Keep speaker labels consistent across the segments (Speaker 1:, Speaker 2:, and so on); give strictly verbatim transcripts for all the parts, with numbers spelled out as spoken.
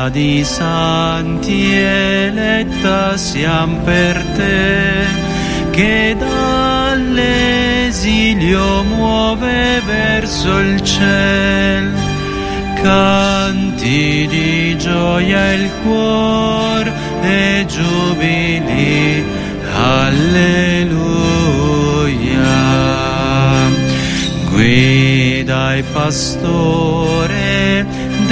Speaker 1: Chiesa di santi eletta siam per te, che dall'esilio muove verso il ciel. Canti di gioia il cuor e giubili, alleluia. Guida il pastore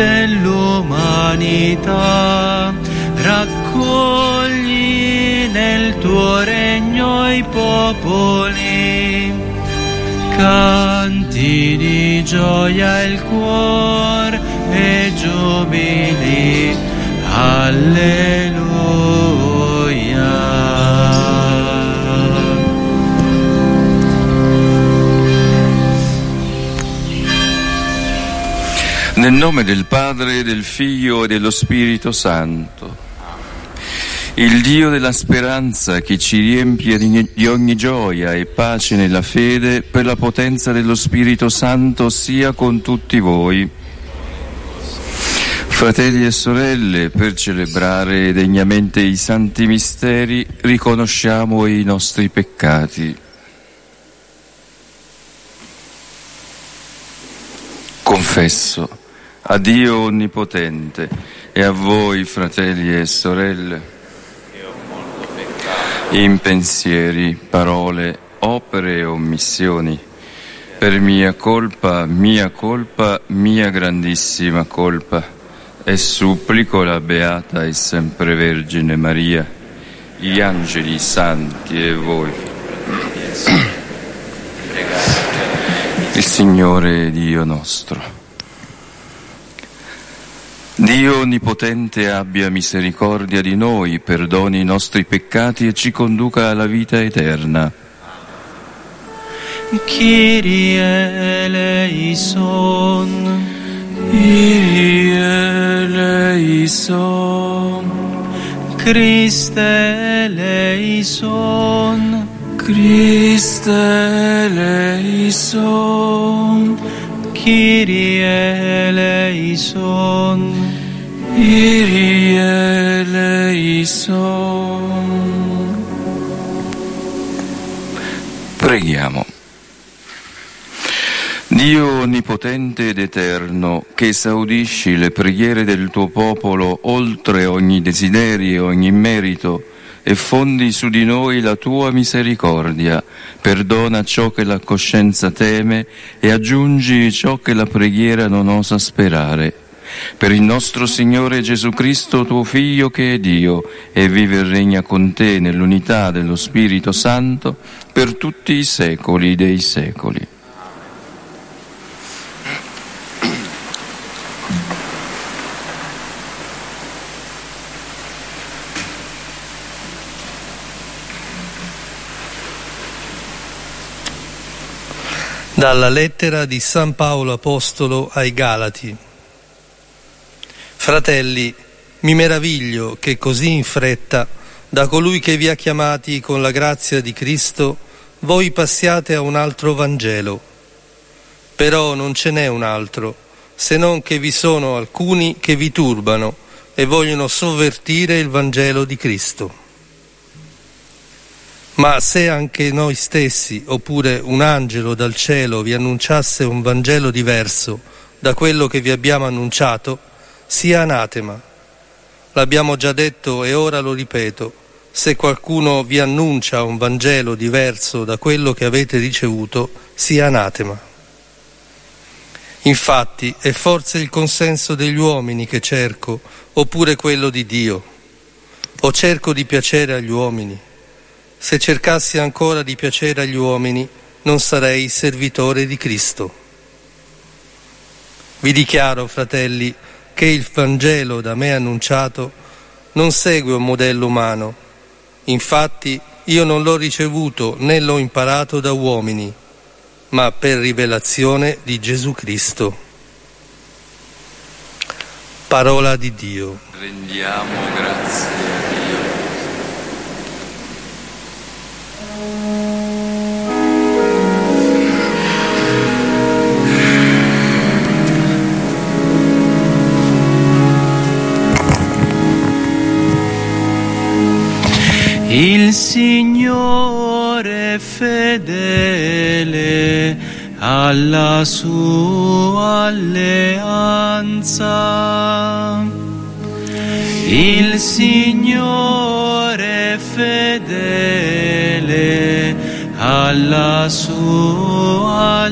Speaker 1: dell'umanità, raccogli nel tuo regno i popoli. Canti di gioia il cuor e giubili, alleluia.
Speaker 2: Nel nome del Padre, del Figlio e dello Spirito Santo. Il Dio della speranza, che ci riempie di ogni gioia e pace nella fede, per la potenza dello Spirito Santo, sia con tutti voi. Fratelli e sorelle, per celebrare degnamente i santi misteri, riconosciamo i nostri peccati. Confesso a Dio Onnipotente e a voi, fratelli e sorelle, in pensieri, parole, opere e omissioni, per mia colpa, mia colpa, mia grandissima colpa, e supplico la Beata e Sempre Vergine Maria, gli angeli santi e voi. Il Signore Dio nostro. Dio Onnipotente abbia misericordia di noi, perdoni i nostri peccati e ci conduca alla vita eterna.
Speaker 1: Kyrie eleison,
Speaker 2: Kyrie eleison,
Speaker 1: Christe eleison,
Speaker 2: Christe eleison,
Speaker 1: Kyrie eleison,
Speaker 2: Kyrie eleison. Preghiamo. Dio Onnipotente ed Eterno, che esaudisci le preghiere del tuo popolo oltre ogni desiderio e ogni merito, e fondi su di noi la tua misericordia, perdona ciò che la coscienza teme e aggiungi ciò che la preghiera non osa sperare. Per il nostro Signore Gesù Cristo, tuo Figlio, che è Dio, e vive e regna con te nell'unità dello Spirito Santo, per tutti i secoli dei secoli.
Speaker 3: Dalla lettera di San Paolo Apostolo ai Galati. Fratelli, mi meraviglio che così in fretta, da colui che vi ha chiamati con la grazia di Cristo, voi passiate a un altro Vangelo. Però non ce n'è un altro, se non che vi sono alcuni che vi turbano e vogliono sovvertire il Vangelo di Cristo. Ma se anche noi stessi, oppure un angelo dal cielo, vi annunciasse un Vangelo diverso da quello che vi abbiamo annunciato, sia anatema. L'abbiamo già detto e ora lo ripeto: se qualcuno vi annuncia un Vangelo diverso da quello che avete ricevuto, sia anatema. Infatti è forse il consenso degli uomini che cerco, oppure quello di Dio? O cerco di piacere agli uomini? Se cercassi ancora di piacere agli uomini, non sarei servitore di Cristo. Vi dichiaro, fratelli, che il Vangelo da me annunciato non segue un modello umano. Infatti io non l'ho ricevuto né l'ho imparato da uomini, ma per rivelazione di Gesù Cristo. Parola di Dio.
Speaker 2: Rendiamo grazie a Dio.
Speaker 1: Il Signore è fedele alla sua alleanza. Il Signore è fedele alla sua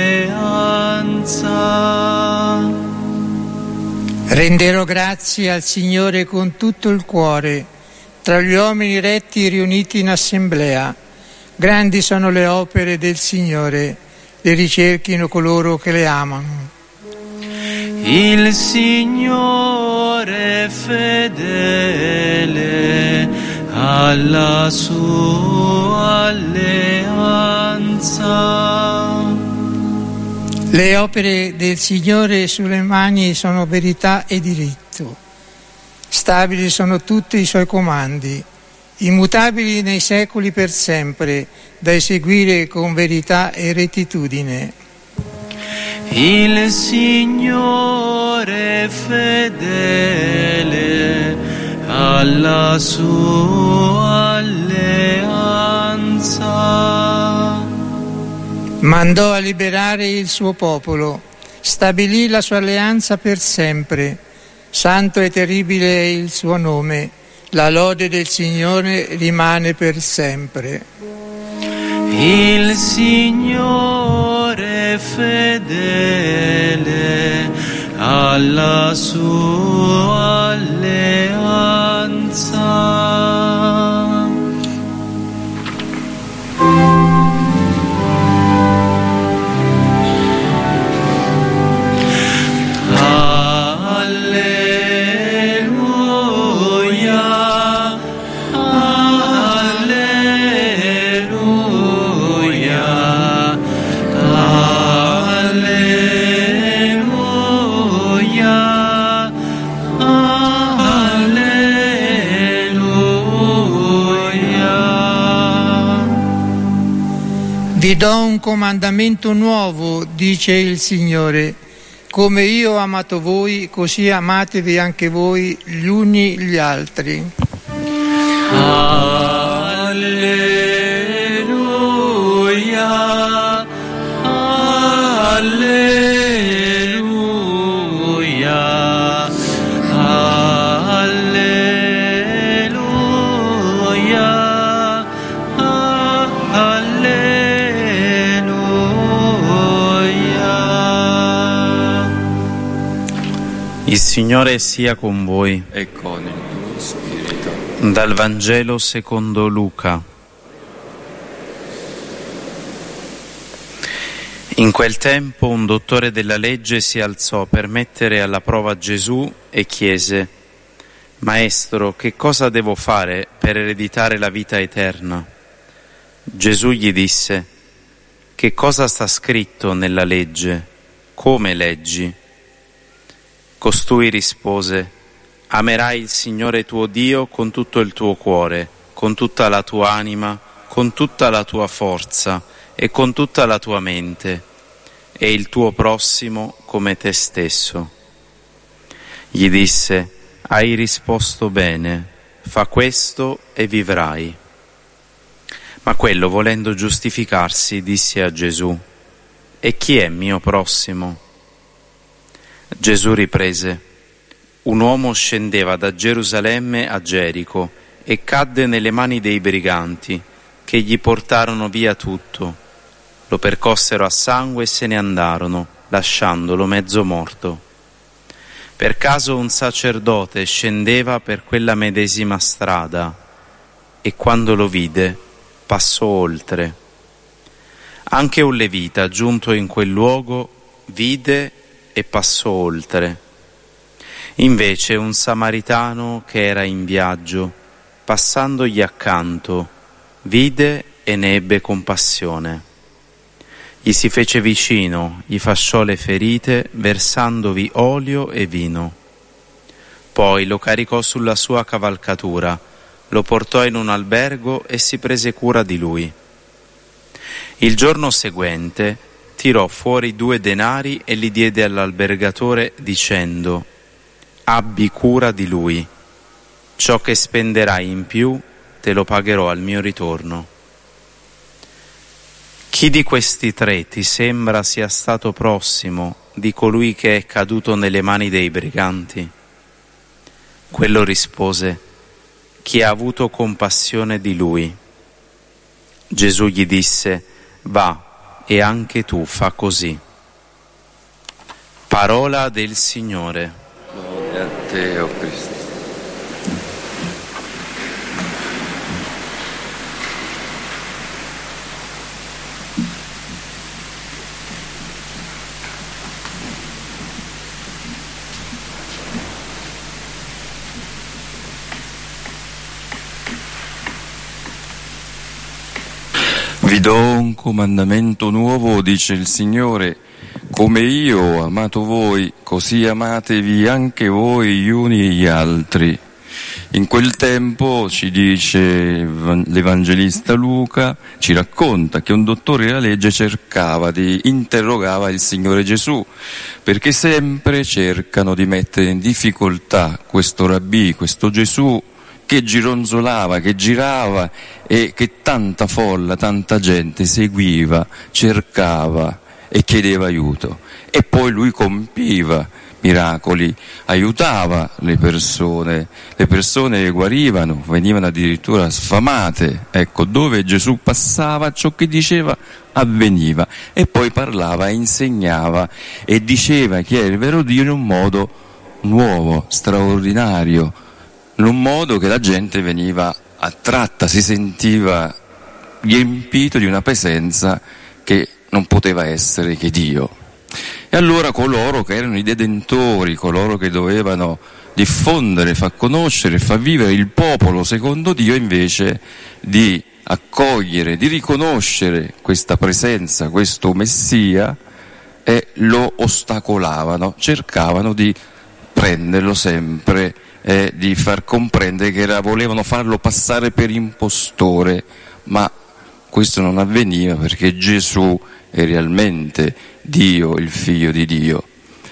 Speaker 1: alleanza.
Speaker 4: Renderò grazie al Signore con tutto il cuore, tra gli uomini retti riuniti in assemblea. Grandi sono le opere del Signore, le ricerchino coloro che le amano.
Speaker 1: Il Signore è fedele alla sua alleanza.
Speaker 4: Le opere del Signore sulle mani sono verità e diritto. Stabili sono tutti i suoi comandi, immutabili nei secoli per sempre, da eseguire con verità e rettitudine.
Speaker 1: Il Signore è fedele alla sua alleanza.
Speaker 4: Mandò a liberare il suo popolo, stabilì la sua alleanza per sempre. Santo e terribile è il suo nome, la lode del Signore rimane per sempre.
Speaker 1: Il Signore è fedele alla sua alleanza.
Speaker 4: Vi do un comandamento nuovo, dice il Signore. Come io ho amato voi, così amatevi anche voi gli uni gli altri.
Speaker 1: Alleluia, alleluia, alleluia, alleluia.
Speaker 5: Il Signore sia con voi.
Speaker 2: E con il tuo spirito.
Speaker 5: Dal Vangelo secondo Luca. In quel tempo un dottore della legge si alzò per mettere alla prova Gesù e chiese: Maestro, che cosa devo fare per ereditare la vita eterna? Gesù gli disse: Che cosa sta scritto nella legge? Come leggi? Costui rispose: Amerai il Signore tuo Dio con tutto il tuo cuore, con tutta la tua anima, con tutta la tua forza e con tutta la tua mente, e il tuo prossimo come te stesso. Gli disse: Hai risposto bene, fa questo e vivrai. Ma quello, volendo giustificarsi, disse a Gesù: E chi è mio prossimo? Gesù riprese: Un uomo scendeva da Gerusalemme a Gerico e cadde nelle mani dei briganti, che gli portarono via tutto. Lo percossero a sangue e se ne andarono, lasciandolo mezzo morto. Per caso un sacerdote scendeva per quella medesima strada e quando lo vide passò oltre. Anche un levita, giunto in quel luogo, vide e passò oltre. Invece un samaritano che era in viaggio, passandogli accanto, vide e ne ebbe compassione. Gli si fece vicino, gli fasciò le ferite, versandovi olio e vino. Poi lo caricò sulla sua cavalcatura, lo portò in un albergo e si prese cura di lui. Il giorno seguente tirò fuori due denari e li diede all'albergatore dicendo: Abbi cura di lui. Ciò che spenderai in più te lo pagherò al mio ritorno. Chi di questi tre ti sembra sia stato prossimo di colui che è caduto nelle mani dei briganti? Quello rispose: chi ha avuto compassione di lui. Gesù gli disse: va, e anche tu fa così. Parola del Signore.
Speaker 2: Gloria a te, o Cristo. Vi do un comandamento nuovo, dice il Signore: come io ho amato voi, così amatevi anche voi gli uni e gli altri. In quel tempo, ci dice l'Evangelista Luca, ci racconta che un dottore della legge cercava di, interrogava il Signore Gesù, perché sempre cercano di mettere in difficoltà questo rabbì, questo Gesù, che gironzolava, che girava e che tanta folla, tanta gente seguiva, cercava e chiedeva aiuto. E poi lui compiva miracoli, aiutava le persone, le persone guarivano, venivano addirittura sfamate. Ecco, dove Gesù passava, ciò che diceva avveniva. E poi parlava, insegnava e diceva chi è il vero Dio in un modo nuovo, straordinario, in un modo che la gente veniva attratta, si sentiva riempito di una presenza che non poteva essere che Dio. E allora coloro che erano i detentori, coloro che dovevano diffondere, far conoscere, far vivere il popolo secondo Dio, invece di accogliere, di riconoscere questa presenza, questo Messia, e lo ostacolavano, cercavano di prenderlo sempre e di far comprendere che era, volevano farlo passare per impostore, ma questo non avveniva perché Gesù è realmente Dio, il Figlio di Dio.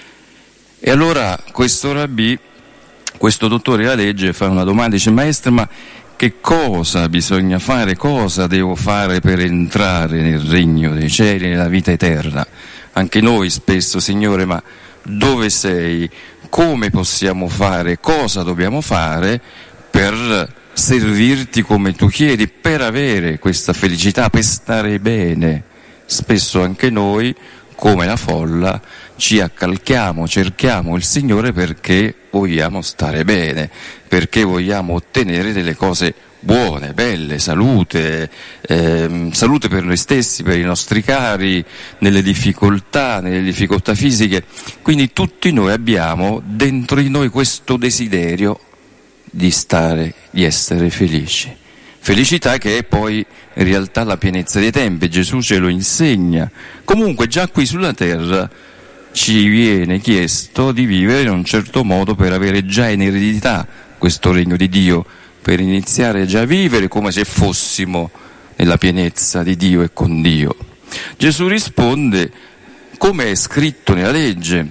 Speaker 2: E allora questo rabbì, questo dottore della legge, fa una domanda, dice: maestro, ma che cosa bisogna fare, cosa devo fare per entrare nel regno dei cieli, nella vita eterna? Anche noi spesso: Signore, ma dove sei? Come possiamo fare? Cosa dobbiamo fare per servirti come tu chiedi, per avere questa felicità, per stare bene? Spesso anche noi, come la folla, ci accalchiamo, cerchiamo il Signore perché vogliamo stare bene, perché vogliamo ottenere delle cose buone, belle, salute, eh, salute per noi stessi, per i nostri cari, nelle difficoltà, nelle difficoltà fisiche. Quindi tutti noi abbiamo dentro di noi questo desiderio di stare, di essere felici. Felicità che è poi in realtà la pienezza dei tempi, Gesù ce lo insegna. Comunque già qui sulla terra ci viene chiesto di vivere in un certo modo per avere già in eredità questo regno di Dio, per iniziare già a vivere come se fossimo nella pienezza di Dio e con Dio. Gesù risponde, come è scritto nella legge: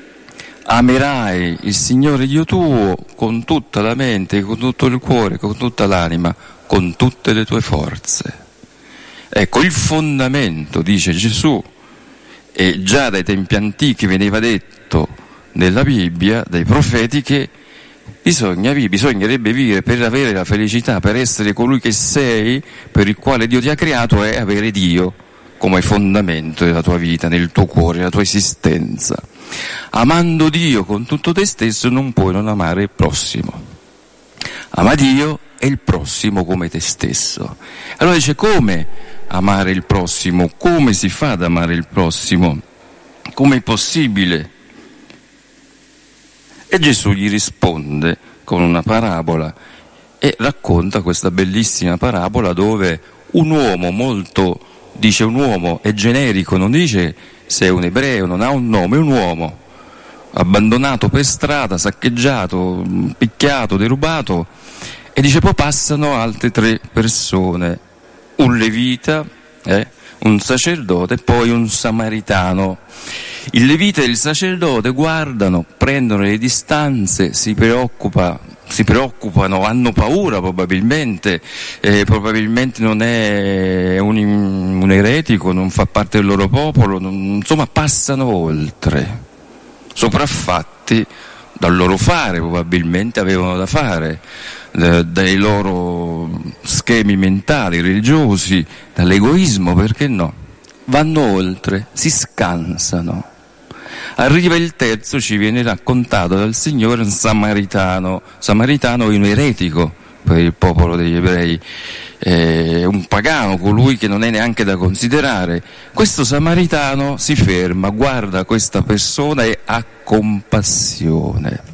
Speaker 2: amerai il Signore Dio tuo con tutta la mente, con tutto il cuore, con tutta l'anima, con tutte le tue forze. Ecco, il fondamento, dice Gesù, e già dai tempi antichi veniva detto nella Bibbia, dai profeti, che bisogna, bisognerebbe vivere per avere la felicità, per essere colui che sei, per il quale Dio ti ha creato, è avere Dio come fondamento della tua vita, nel tuo cuore, nella tua esistenza. Amando Dio con tutto te stesso non puoi non amare il prossimo. Ama Dio e il prossimo come te stesso. Allora dice: come amare il prossimo? Come si fa ad amare il prossimo? Come è possibile? E Gesù gli risponde con una parabola e racconta questa bellissima parabola dove un uomo molto, dice un uomo, è generico, non dice se è un ebreo, non ha un nome, è un uomo abbandonato per strada, saccheggiato, picchiato, derubato, e dice poi passano altre tre persone, un levita, eh, un sacerdote e poi un samaritano. Il levita e il sacerdote guardano, prendono le distanze, si preoccupa, si preoccupano, hanno paura probabilmente, eh, probabilmente non è un, un eretico, non fa parte del loro popolo, non, insomma passano oltre, sopraffatti dal loro fare, probabilmente avevano da fare, eh, dai loro schemi mentali, religiosi, dall'egoismo, perché no? Vanno oltre, si scansano. Arriva il terzo, ci viene raccontato dal Signore, un samaritano, samaritano è un eretico per il popolo degli ebrei, è un pagano, colui che non è neanche da considerare. Questo samaritano si ferma, guarda questa persona e ha compassione,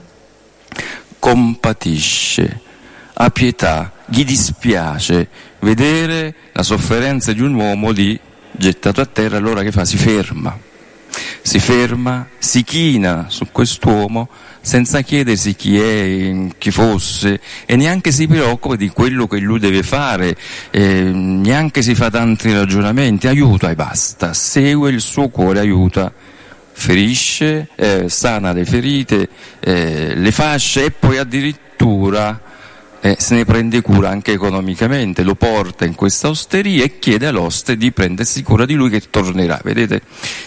Speaker 2: compatisce, ha pietà, gli dispiace vedere la sofferenza di un uomo lì gettato a terra. Allora che fa? Si ferma. Si ferma, si china su quest'uomo senza chiedersi chi è, chi fosse, e neanche si preoccupa di quello che lui deve fare, eh, neanche si fa tanti ragionamenti, aiuta e basta, segue il suo cuore, aiuta, ferisce, eh, sana le ferite, eh, le fasce e poi addirittura eh, se ne prende cura anche economicamente, lo porta in questa osteria e chiede all'oste di prendersi cura di lui che tornerà. Vedete,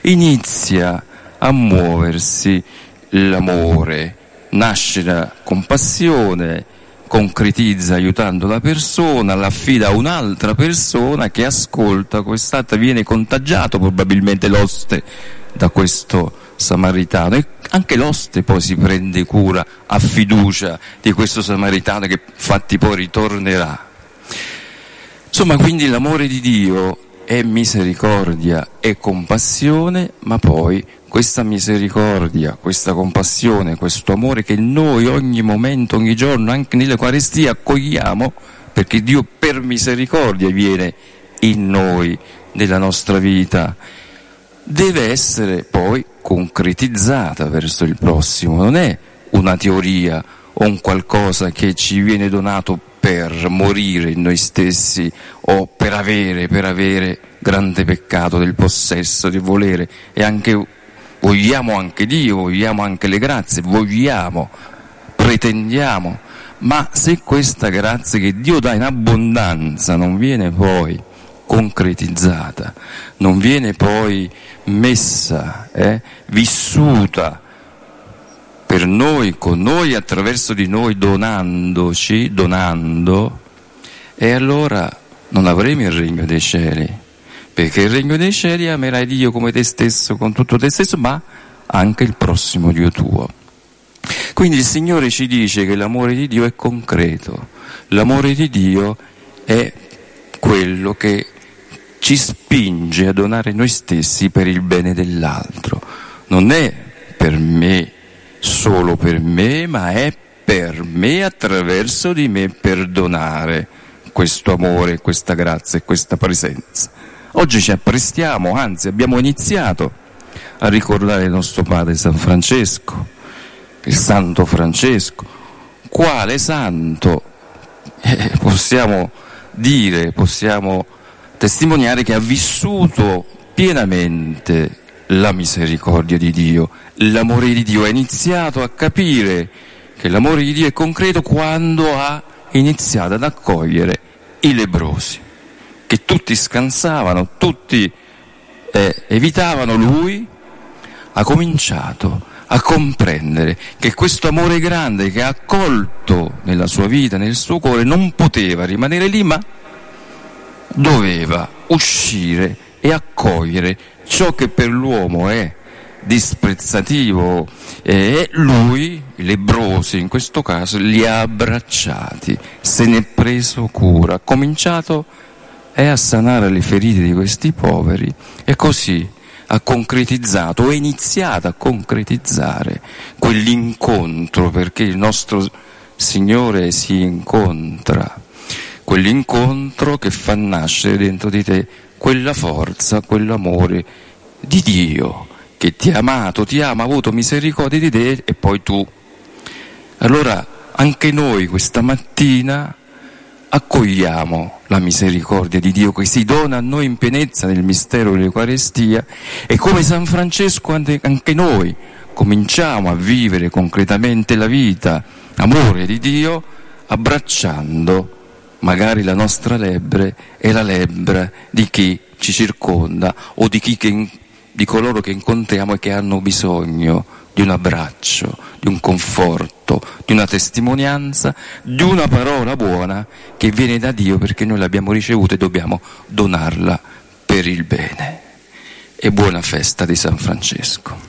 Speaker 2: inizia a muoversi l'amore, nasce la compassione, concretizza aiutando la persona, l'affida a un'altra persona che ascolta quest'altra, viene contagiato probabilmente l'oste da questo samaritano, e anche l'oste poi si prende cura, ha fiducia di questo samaritano che infatti poi ritornerà. Insomma, quindi l'amore di Dio è misericordia, è compassione, ma poi questa misericordia, questa compassione, questo amore che noi ogni momento, ogni giorno, anche nell'Eucaristia accogliamo, perché Dio per misericordia viene in noi, nella nostra vita, deve essere poi concretizzata verso il prossimo. Non è una teoria o un qualcosa che ci viene donato per morire in noi stessi o per avere, per avere grande peccato del possesso, del volere, e anche vogliamo anche Dio, vogliamo anche le grazie, vogliamo, pretendiamo, ma se questa grazia che Dio dà in abbondanza non viene poi concretizzata, non viene poi messa, eh, vissuta per noi, con noi, attraverso di noi, donandoci, donando, e allora non avremo il regno dei cieli, perché il regno dei cieli amerai Dio come te stesso, con tutto te stesso, ma anche il prossimo Dio tuo. Quindi il Signore ci dice che l'amore di Dio è concreto, l'amore di Dio è quello che ci spinge a donare noi stessi per il bene dell'altro. Non è per me, solo per me, ma è per me, attraverso di me, per donare questo amore, questa grazia e questa presenza. Oggi ci apprestiamo, anzi abbiamo iniziato a ricordare il nostro padre San Francesco, il Santo Francesco. Quale santo? Eh, possiamo dire, possiamo testimoniare che ha vissuto pienamente la misericordia di Dio, l'amore di Dio. Ha iniziato a capire che l'amore di Dio è concreto quando ha iniziato ad accogliere i lebbrosi, che tutti scansavano, tutti eh, evitavano. Lui ha cominciato a comprendere che questo amore grande che ha accolto nella sua vita, nel suo cuore, non poteva rimanere lì, ma doveva uscire e accogliere ciò che per l'uomo è disprezzativo, e lui, i lebbrosi in questo caso, li ha abbracciati, se ne è preso cura, ha cominciato eh, a sanare le ferite di questi poveri, e così ha concretizzato, o è iniziato a concretizzare quell'incontro, perché il nostro Signore si incontra, quell'incontro che fa nascere dentro di te quella forza, quell'amore di Dio che ti ha amato, ti ama, ha avuto misericordia di te, e poi tu. Allora anche noi questa mattina accogliamo la misericordia di Dio che si dona a noi in pienezza nel mistero dell'Eucaristia, e come San Francesco anche noi cominciamo a vivere concretamente la vita, amore di Dio, abbracciando magari la nostra lebbre e la lebbra di chi ci circonda o di chi che, di coloro che incontriamo e che hanno bisogno di un abbraccio, di un conforto, di una testimonianza, di una parola buona che viene da Dio perché noi l'abbiamo ricevuta e dobbiamo donarla per il bene. E buona festa di San Francesco.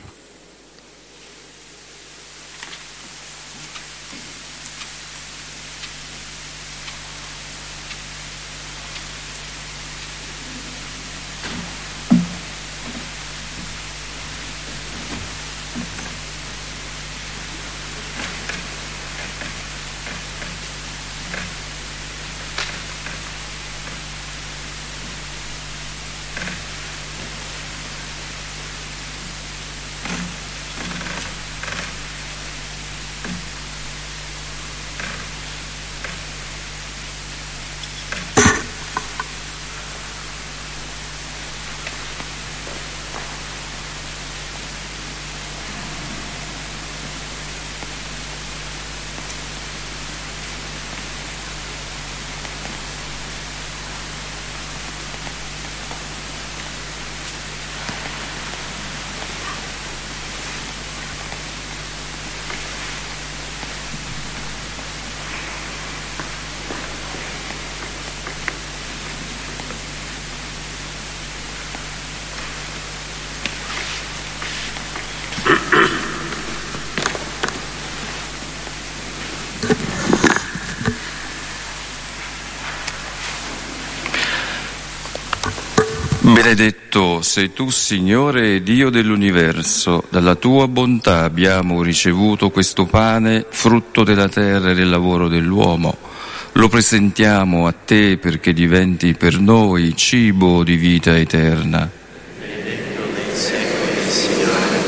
Speaker 2: Benedetto sei tu, Signore, Dio dell'universo, dalla tua bontà abbiamo ricevuto questo pane, frutto della terra e del lavoro dell'uomo. Lo presentiamo a te perché diventi per noi cibo di vita eterna.
Speaker 5: Benedetto nei secoli, Signore.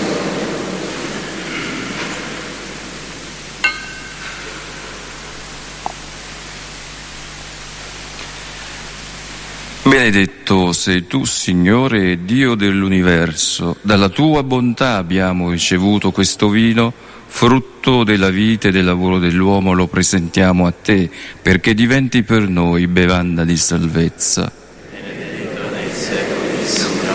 Speaker 2: Benedetto sei tu, Signore, Dio dell'universo, dalla tua bontà abbiamo ricevuto questo vino, frutto della vita e del lavoro dell'uomo, lo presentiamo a te, perché diventi per noi bevanda di salvezza.
Speaker 5: Benedetto nei secoli, Signore.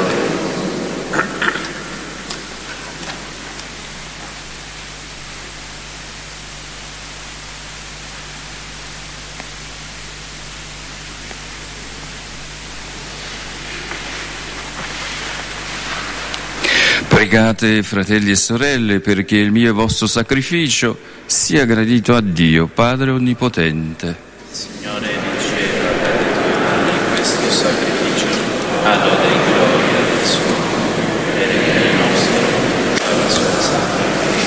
Speaker 2: Pregate, fratelli e sorelle, perché il mio e vostro sacrificio sia gradito a Dio, Padre Onnipotente.
Speaker 5: Signore, riceva dalle tue mani questo sacrificio, ad ode e gloria del suo nome, per il bene nostro, alla sua santa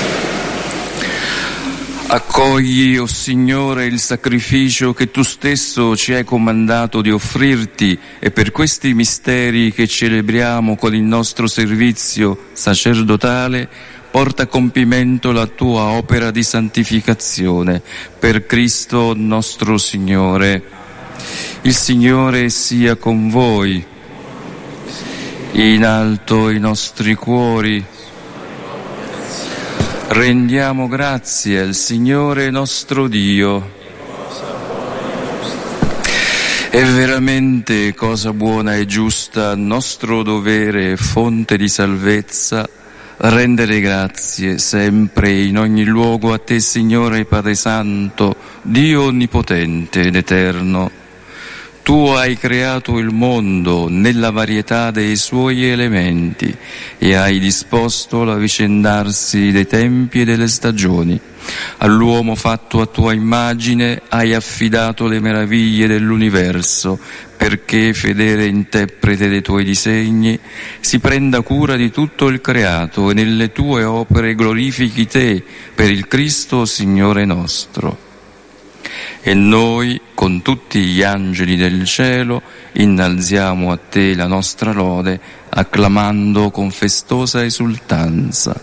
Speaker 5: Chiesa.
Speaker 2: Accogli, o Signore, il sacrificio che tu stesso ci hai comandato di offrirti e per questi misteri che celebriamo con il nostro servizio sacerdotale, porta a compimento la tua opera di santificazione per Cristo nostro Signore. Il Signore sia con voi. In alto i nostri cuori. Rendiamo grazie al Signore nostro Dio. È veramente cosa buona e giusta, nostro dovere e fonte di salvezza, rendere grazie sempre e in ogni luogo a te, Signore Padre Santo, Dio onnipotente ed eterno. Tu hai creato il mondo nella varietà dei suoi elementi e hai disposto l'avvicendarsi dei tempi e delle stagioni. All'uomo fatto a tua immagine hai affidato le meraviglie dell'universo, perché, fedele interprete dei tuoi disegni, si prenda cura di tutto il creato e nelle tue opere glorifichi te per il Cristo Signore nostro. E noi, con tutti gli angeli del cielo, innalziamo a te la nostra lode, acclamando con festosa esultanza.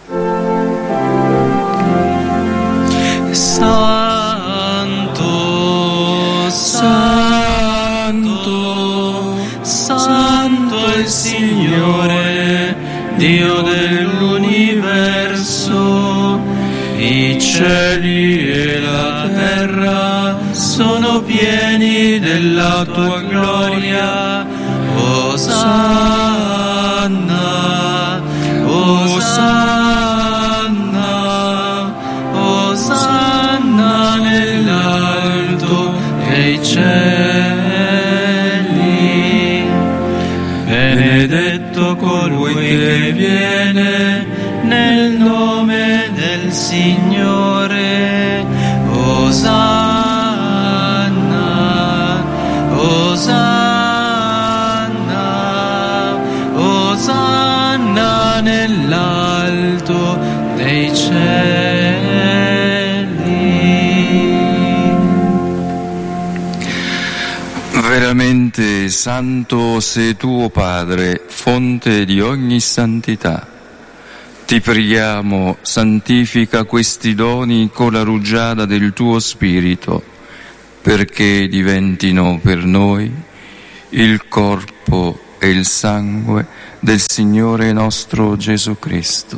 Speaker 1: Santo, Santo, Santo è il Signore, Dio dell'universo, i cieli e sono pieni della tua gloria. Osanna, Osanna, Osanna nell'alto dei cieli. Benedetto colui che viene nel nome del Signore. Osanna, Osanna, Osanna nell'alto dei cieli.
Speaker 2: Veramente santo sei tu, Padre, fonte di ogni santità. Ti preghiamo, santifica questi doni con la rugiada del tuo Spirito, perché diventino per noi il corpo e il sangue del Signore nostro Gesù Cristo.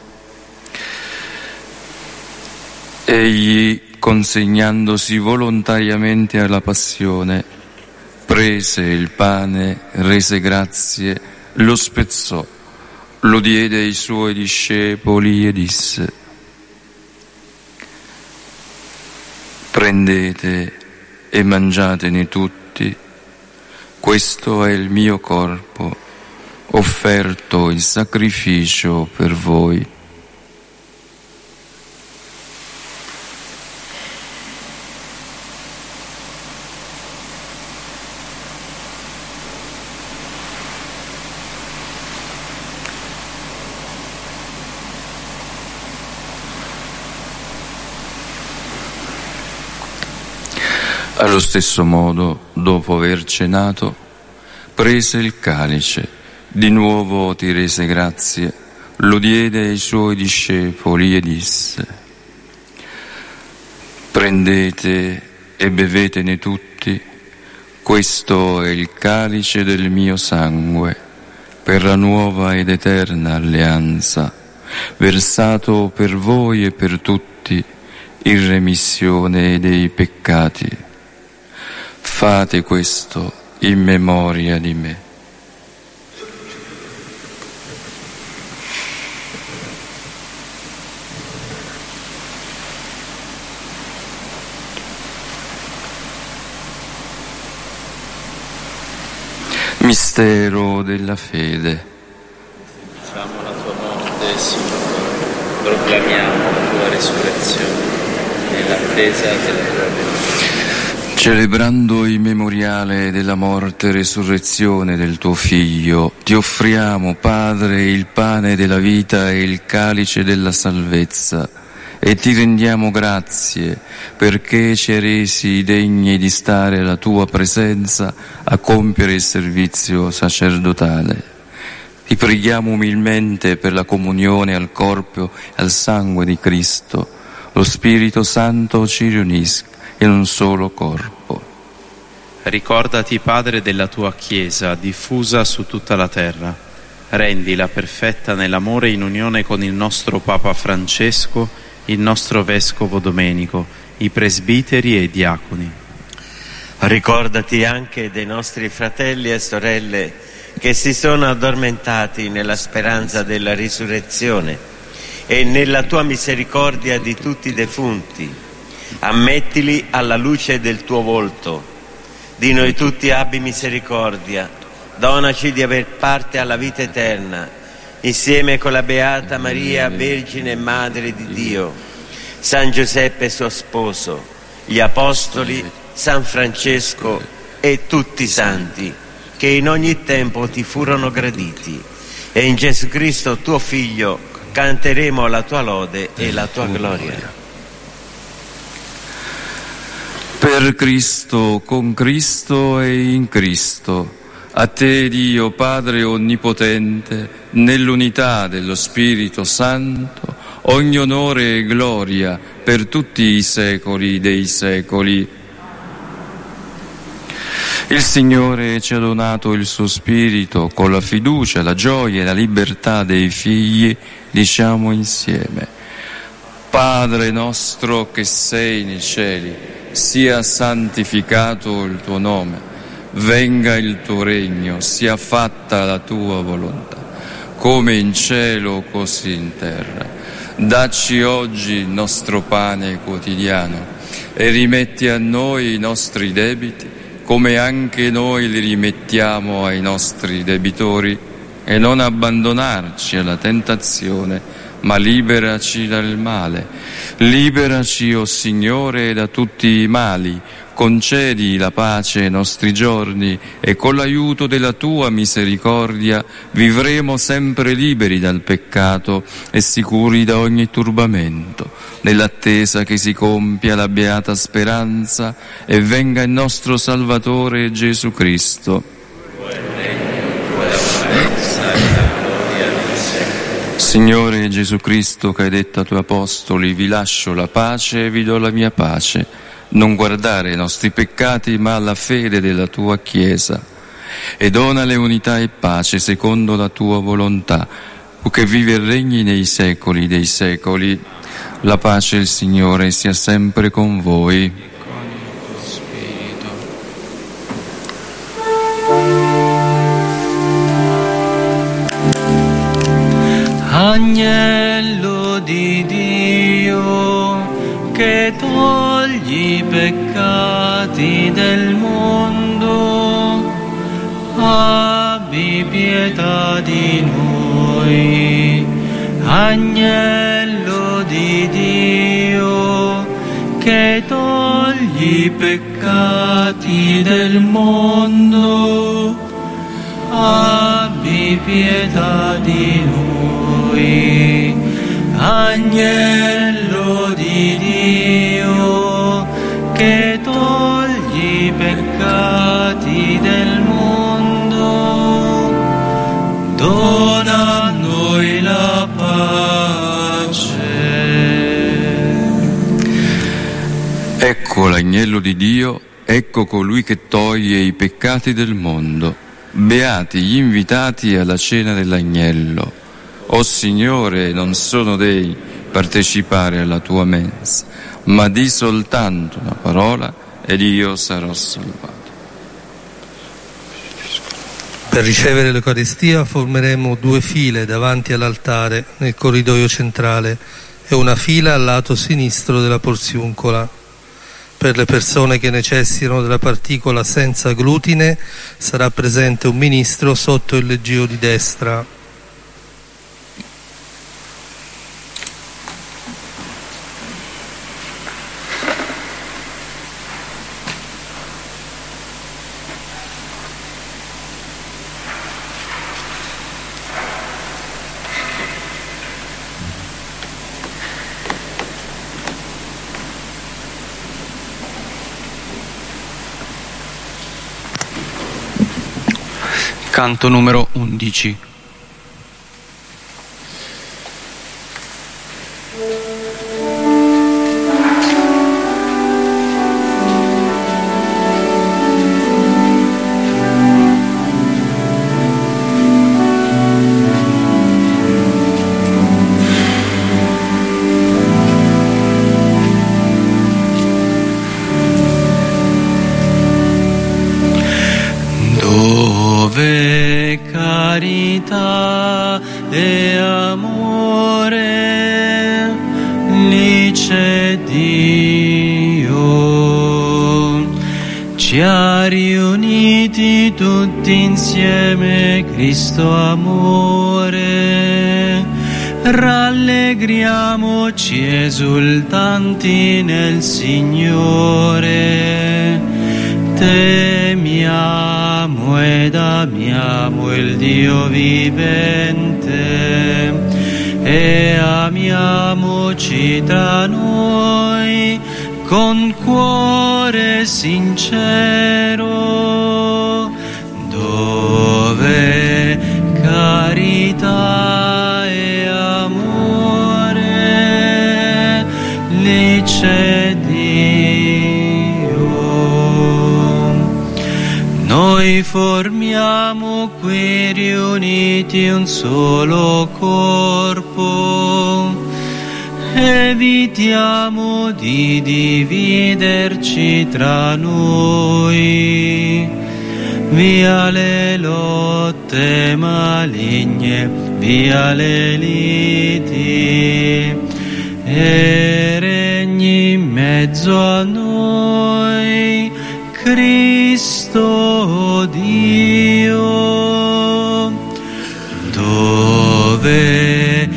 Speaker 2: Egli, consegnandosi volontariamente alla passione, prese il pane, rese grazie, lo spezzò, lo diede ai suoi discepoli e disse: prendete e mangiatene tutti, questo è il mio corpo, offerto in sacrificio per voi. Allo stesso modo, dopo aver cenato, prese il calice, di nuovo ti rese grazie, lo diede ai suoi discepoli e disse: prendete e bevetene tutti, questo è il calice del mio sangue, per la nuova ed eterna alleanza, versato per voi e per tutti in remissione dei peccati. Fate questo in memoria di me. Mistero della fede.
Speaker 5: Facciamo la tua morte, Signore, proclamiamo la tua risurrezione nell'attesa della tua venuta.
Speaker 2: Celebrando il memoriale della morte e resurrezione del tuo Figlio, ti offriamo, Padre, il pane della vita e il calice della salvezza, e ti rendiamo grazie perché ci hai resi degni di stare alla tua presenza a compiere il servizio sacerdotale. Ti preghiamo umilmente per la comunione al corpo e al sangue di Cristo. Lo Spirito Santo ci riunisca in un solo corpo.
Speaker 5: Ricordati, Padre, della tua Chiesa diffusa su tutta la terra. Rendila perfetta nell'amore in unione con il nostro Papa Francesco, il nostro Vescovo Domenico, i presbiteri e i diaconi.
Speaker 6: Ricordati anche dei nostri fratelli e sorelle che si sono addormentati nella speranza della risurrezione e nella tua misericordia di tutti i defunti. Ammettili alla luce del tuo volto. Di noi tutti abbi misericordia. Donaci di aver parte alla vita eterna, insieme con la Beata Maria, Vergine e Madre di Dio, San Giuseppe suo sposo, gli Apostoli, San Francesco e tutti i santi, che in ogni tempo ti furono graditi. E in Gesù Cristo, tuo Figlio, canteremo la tua lode e la tua gloria.
Speaker 2: Per Cristo, con Cristo e in Cristo, a te Dio Padre Onnipotente, nell'unità dello Spirito Santo, ogni onore e gloria per tutti i secoli dei secoli. Il Signore ci ha donato il suo Spirito, con la fiducia, la gioia e la libertà dei figli, diciamo insieme: Padre nostro che sei nei cieli, sia santificato il tuo nome, venga il tuo regno, sia fatta la tua volontà, come in cielo così in terra. Dacci oggi il nostro pane quotidiano e rimetti a noi i nostri debiti, come anche noi li rimettiamo ai nostri debitori, e non abbandonarci alla tentazione, ma liberaci dal male. Liberaci, o Signore, da tutti i mali, concedi la pace ai nostri giorni e con l'aiuto della tua misericordia vivremo sempre liberi dal peccato e sicuri da ogni turbamento, nell'attesa che si compia la beata speranza e venga il nostro Salvatore Gesù Cristo. Signore Gesù Cristo, che hai detto ai tuoi apostoli: vi lascio la pace e vi do la mia pace, non guardare ai nostri peccati ma alla fede della tua Chiesa, e donale unità e pace secondo la tua volontà, tu che vivi e regni nei secoli dei secoli. La pace del Signore sia sempre con voi.
Speaker 1: Agnello di Dio, che togli i peccati del mondo, abbi pietà di noi. Agnello di Dio, che togli i peccati del mondo, abbi pietà di noi. Agnello di Dio, che togli i peccati del mondo, dona a noi la pace.
Speaker 2: Ecco l'agnello di Dio, ecco colui che toglie i peccati del mondo. Beati gli invitati alla cena dell'agnello. O Signore, non sono dei partecipare alla tua mensa, ma di soltanto una parola ed io sarò salvato.
Speaker 3: Per ricevere l'Eucaristia formeremo due file davanti all'altare nel corridoio centrale e una fila al lato sinistro della porziuncola. Per le persone che necessitano della particola senza glutine sarà presente un ministro sotto il leggio di destra.
Speaker 1: Canto numero undici. Dove carità e amore, lì c'è Dio. Ci ha riuniti tutti insieme Cristo amore. Rallegriamoci esultanti nel Signore. Temiamo ed amiamo il Dio vivente e amiamoci tra noi con cuore sincero, dove carità e amore, lì c'è Noi formiamo qui riuniti un solo corpo evitiamo di dividerci tra noi. Via le lotte maligne, via le liti, e regni in mezzo a noi, Cristo Dio, dove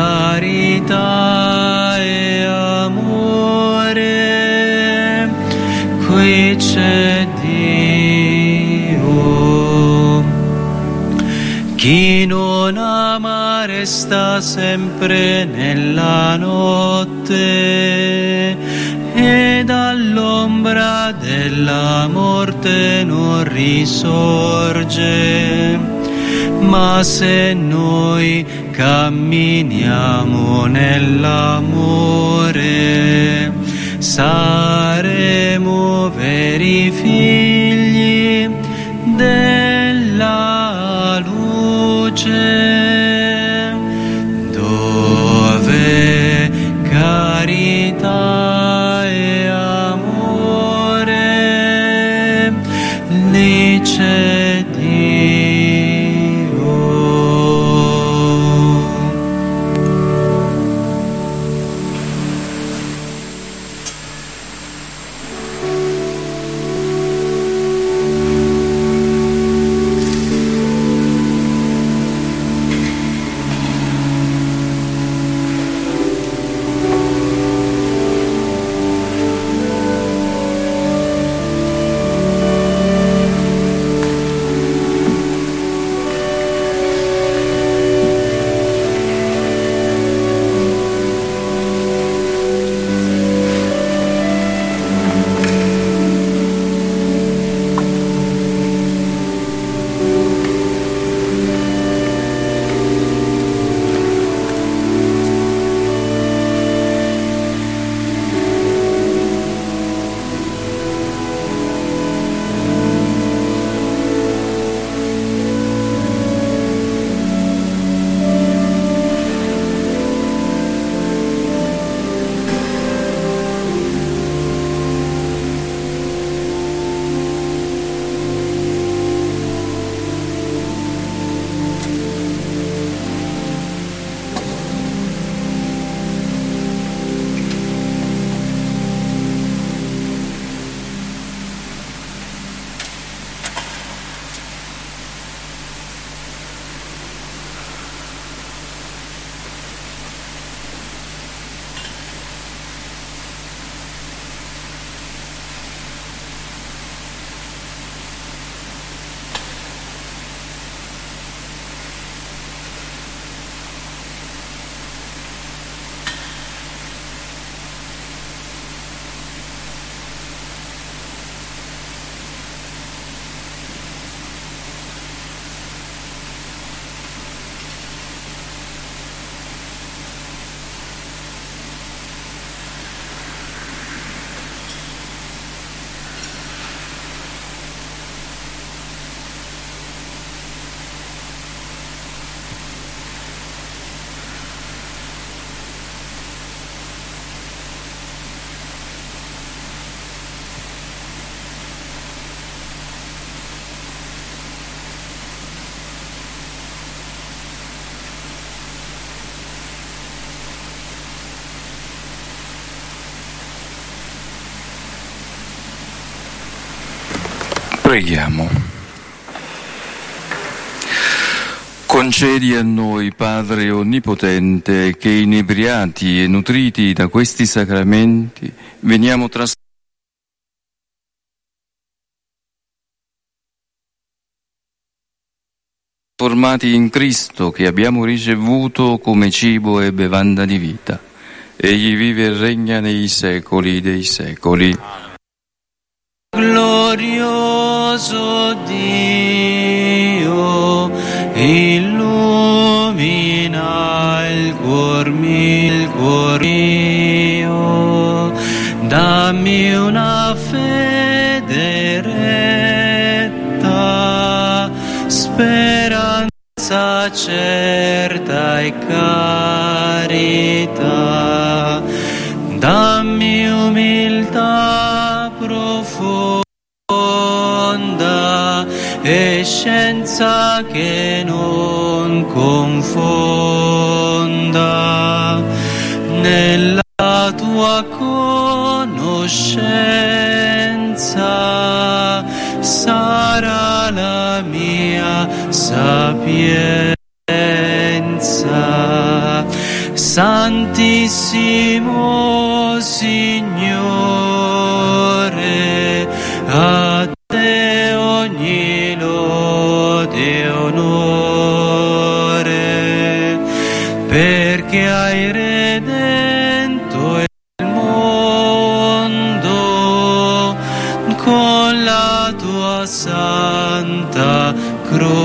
Speaker 1: carità e amore, qui c'è Dio. Chi non ama resta sempre nella notte e dall'ombra della morte non risorge. Ma se noi camminiamo nell'amore, saremo veri figli della luce, dove carità e amore, lì c'è Dio.
Speaker 2: Preghiamo. Concedi a noi, Padre Onnipotente, che inebriati e nutriti da questi sacramenti veniamo trasformati in Cristo, che abbiamo ricevuto come cibo e bevanda di vita. Egli vive e regna nei secoli dei secoli.
Speaker 1: Glorioso Dio, illumina il cuor mio, il cuor mio, dammi una fede retta, speranza certa e carità. profonda e scienza che non confonda. Nella tua conoscenza sarà la mia sapienza. Santissimo Signore, a te ogni lode e onore, perché hai redento il mondo con la tua santa croce.